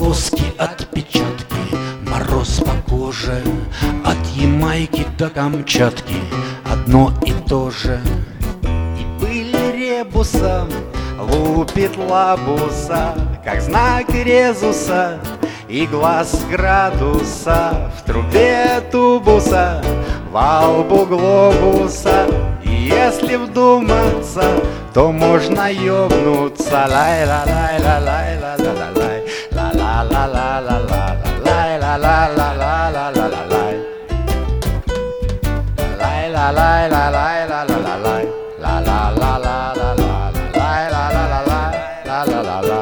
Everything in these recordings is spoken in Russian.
полоски, отпечатки, мороз по коже, от Ямайки до Камчатки одно и то же. И пыль ребуса лупит лабуса, как знак резуса, и глаз градуса в трубе тубуса, во лбу глобуса. И если вдуматься, то можно ёбнуться. Лай-ла-лай-ла-лай-ла-ла-лай, ла-ла-ла-ла-ла-ла-лай, ла-ла-ла-ла-ла-ла-лай, лай-ла-лай-ла-лай-ла-ла-лай, ла-ла-ла-ла-ла-ла-лай, ла-ла-ла-ла-ла.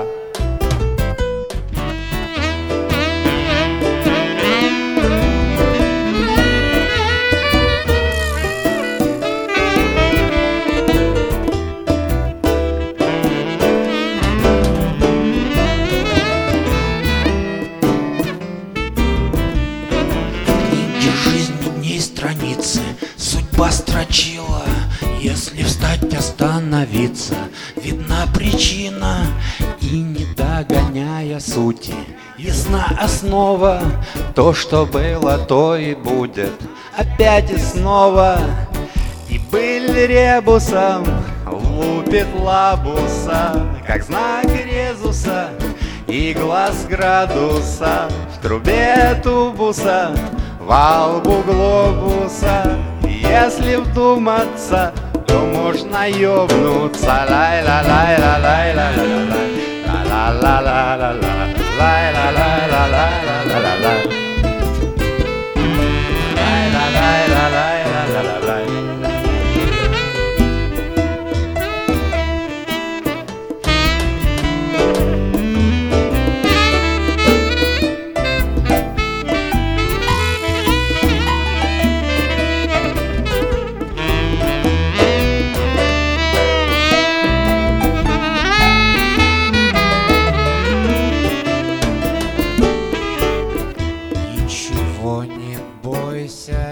Страницы судьба строчила, если встать, остановиться, видна причина, и не догоняя сути, ясна основа. То, что было, то и будет опять и снова. И быль ребусом лупит лабуса, как знак резуса, и глаз градуса в трубе тубуса, во лбу глобуса. Если вдуматься, то можно ёбнуться. Лай-ла-лай-ла-лай-ла-лай-ла-лай, ла-ла-ла-ла-ла-лай, лай-ла-лай-ла-лай-ла-лай, лай-ла-лай-ла-лай-ла-лай. Ничего не бойся,